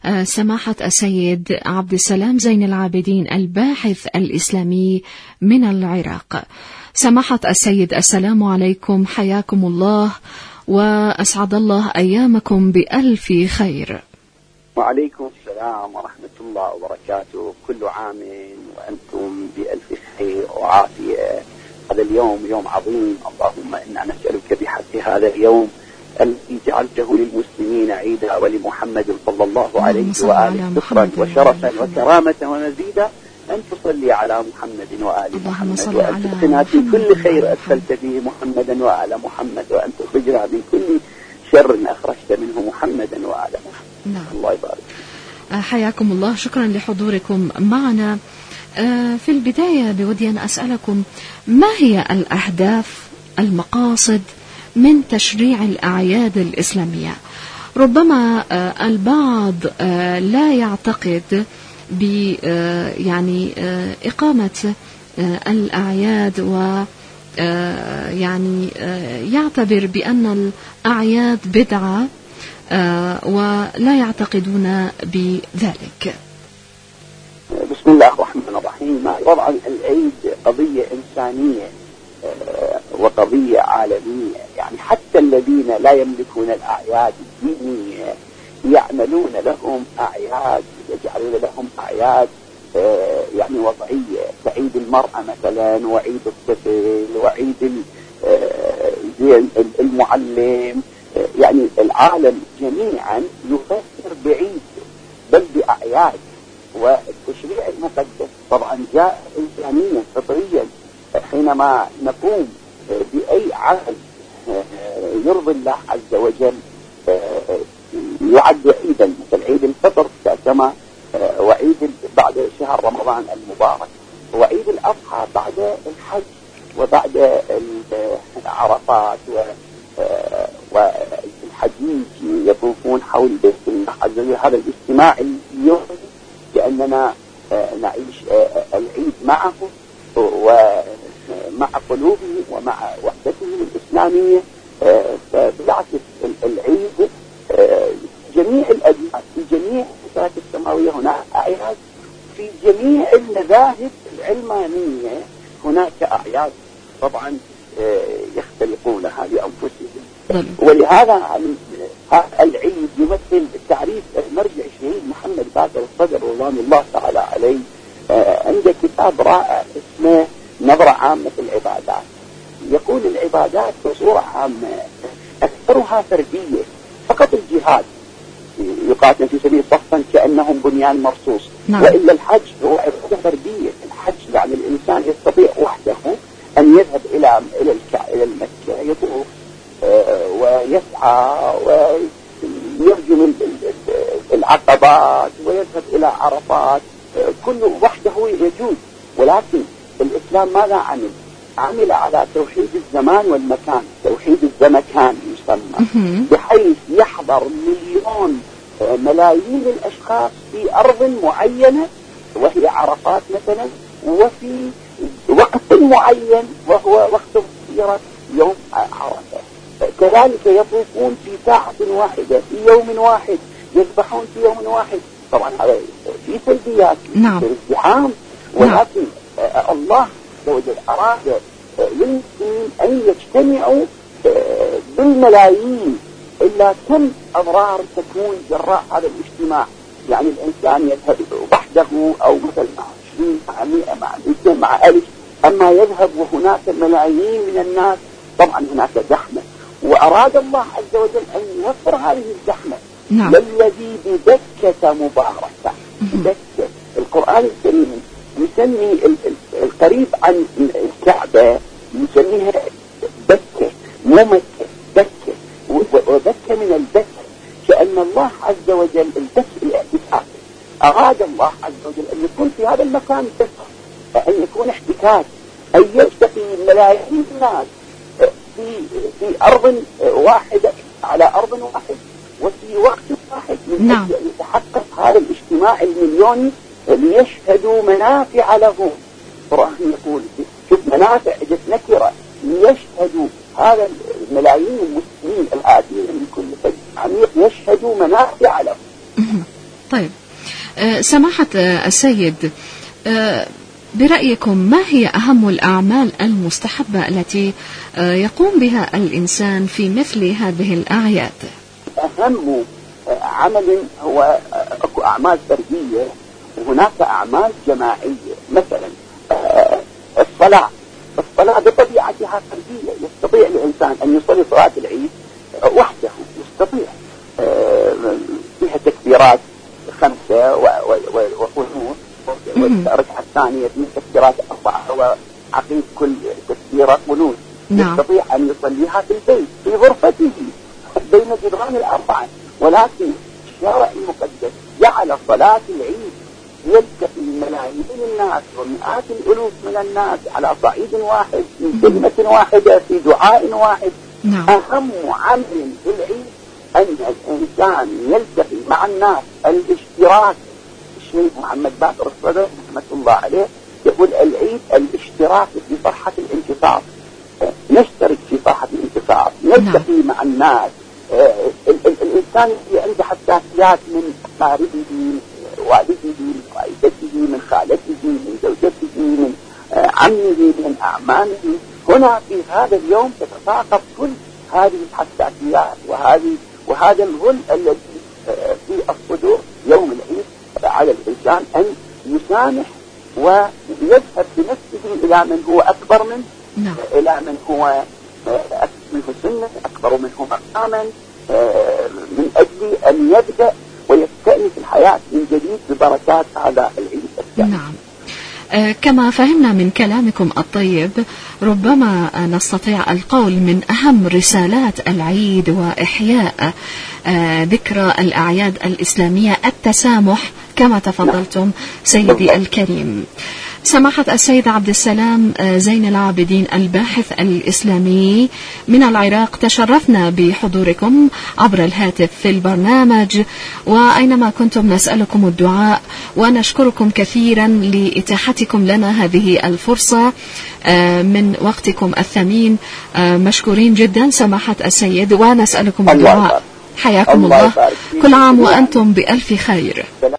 سماحة السيد عبد السلام زين العابدين الباحث الإسلامي من العراق. سماحة السيد، السلام عليكم، حياكم الله وأسعد الله أيامكم بألف خير. وعليكم السلام ورحمة الله وبركاته، كل عام وأنتم بألف خير وعافية. هذا اليوم يوم عظيم، اللهم إنا نسألك بحق هذا اليوم الذي جعلته للمسلمين عيدا ولمحمد صلى الله عليه وآله ذكرا وشرفا وكرامة ومزيدا أن تصلي على محمد وآل محمد، وأن تدخلنا في كل خير أدخلت فيه محمدا وآل محمد، وأن تخرجنا من كل شر أخرجت منه محمدا وآل محمد. نعم. الله يبارك. حياكم الله، شكرا لحضوركم معنا. في البداية بودي أن أسألكم، ما هي الأهداف المقاصد من تشريع الأعياد الإسلامية؟ ربما البعض لا يعتقد يعني إقامة الأعياد يعني يعتبر بأن الأعياد بدعة ولا يعتقدون بذلك. بسم الله الرحمن الرحيم. طبعا العيد قضية إنسانية وقضية عالمية، يعني حتى الذين لا يملكون الأعياد الدينية يعملون لهم أعياد، يجعلون لهم أعياد يعني وضعية، كعيد المرأة مثلا، وعيد الطفل، وعيد المعلم. يعني العالم جميعا يفكر بعيد بل بأعياد. والتشريع المقدس طبعا جاء إنسانيا فطريا، حينما نقوم بأي عمل يرضي الله عز وجل يعد عيدا، مثل عيد الفطر كما وعيد بعد شهر رمضان المبارك، وعيد الأضحى بعد الحج وبعد عرفات والحجيج يطوفون حول بيت الله عز وجل. هذا الاجتماع اليوم كأننا نعيش العيد معه ومع قلوبه ومع وحدته الإسلامية. فبالعكس العيد جميع الأديان في جميع الفئات السماوية هناك أعياد، في جميع المذاهب العلمانية هناك أعياد طبعا يختلقونها لأنفسهم. ولهذا العيد يمثل تعريف المرجع الشهيد محمد باقر الصدر رضوان الله تعالى عليه. عنده كتاب رائع اسمه نظرة عامة في العبادات. يقول العبادات بصورة عامة أكثرها فردية، فقط الجهاد يقاتل في سبيل صفا كأنهم بنيان مرصوص. نعم. وإلا الحج هو عبادة فردية. الحج يعني الإنسان يستطيع وحده أن يذهب إلى المكة، يطوف ويسعى ويرجم العقبات ويذهب إلى عرفات، كله وحده يجوز. ولكن الإسلام ماذا عمل على توحيد الزمان والمكان، توحيد الزمكان يسمى، بحيث يحضر ملايين الأشخاص في أرض معينة وهي عرفات مثلا، وفي وقت معين وهو وقت مسيرة يوم عرفة. كذلك يطوفون في ساعة واحدة في يوم واحد، يذبحون في يوم واحد. طبعا هذا في سلبيات، نعم، في ازدحام، ولكن الله عز وجل أراد للمسلمين أن يجتمعوا بالملايين. إلا كم أضرار تكون جراء هذا الاجتماع. يعني الإنسان يذهب وحده أو مثلا مع 20 مع 100 مع 200 مع 1000، أما يذهب وهناك ملايين من الناس طبعا هناك زحمة. وأراد الله عز وجل أن يوفر هذه الزحمة. نعم. الذي ببكة مباركة. بكة القرآن الكريم يسمي القريب عن الكعبة يسميها بكة، مو مكة، بكة. وبكة من البكة، كأن الله عز وجل البكة الاعتكاف. أراد الله عز وجل أن يكون في هذا المكان بكة، أن يكون احتكاك، أن يلتقي ملايين الناس في أرض واحدة على أرض واحد وفي وقت واحد، من أجل أن يتحقق هذا الاجتماع المليوني ليشهدوا منافع لهم. القرآن يقول شوف منافع جت نكرة، ليشهدوا هذا الملايين المسلمين الآتين من كل فج عميق يشهدوا منافع لهم. طيب سماحة السيد، برأيكم ما هي أهم الأعمال المستحبة التي يقوم بها الإنسان في مثل هذه الأعياد؟ أهم عمل هو أكو أعمال فردية وهناك أعمال جماعية. مثلا الصلاة بطبيعتها فردية، يستطيع الإنسان أن يصلي صلاة العيد وحده، يستطيع، فيها تكبيرات 5 وقنوت، والركعة الثانية من تكبيرات 4 وعقيد كل تكبيرة قنوت. يستطيع أن يصليها في البيت في غرفته بين جدران الأربعة. ولكن الشارع المقدس جعل صلاة العيد يلتقي ملايين الناس ومئات الألوف من الناس على صعيد واحد من كلمة واحدة في دعاء واحد. أهم عمل في العيد أن الإنسان يلتقي مع الناس، الاشتراك. الشيخ محمد باقر الصدر رحمة الله عليه يقول العيد الاشتراك في فرحة الانتصار. نشترك في فرحة الانتصار، نلتقي مع الناس. الإنسان اللي عنده حساسيات من أقاربه، من والده، من والدته، من خالته، من زوجته، من عمه، من أعمامه، هنا في هذا اليوم تتساقط كل هذه الحساسيات وهذا الغل الذي في الصدور. يوم العيد على الإنسان أن يسامح ويذهب بنفسه إلى من هو أكبر منه، إلى من هو منه سنة، أكبر منه مقاما، من أجل أن يبدأ ويستأنف الحياة من جديد ببركات هذا العيد الثاني. نعم. كما فهمنا من كلامكم الطيب، ربما نستطيع القول من أهم رسالات العيد وإحياء ذكرى الأعياد الإسلامية التسامح كما تفضلتم سيدي الكريم. سماحة السيد عبد السلام زين العابدين الباحث الإسلامي من العراق، تشرفنا بحضوركم عبر الهاتف في البرنامج، وأينما كنتم نسألكم الدعاء، ونشكركم كثيرا لإتاحتكم لنا هذه الفرصة من وقتكم الثمين. مشكورين جدا سماحة السيد، ونسألكم الدعاء. حياكم الله. كل عام وأنتم بألف خير.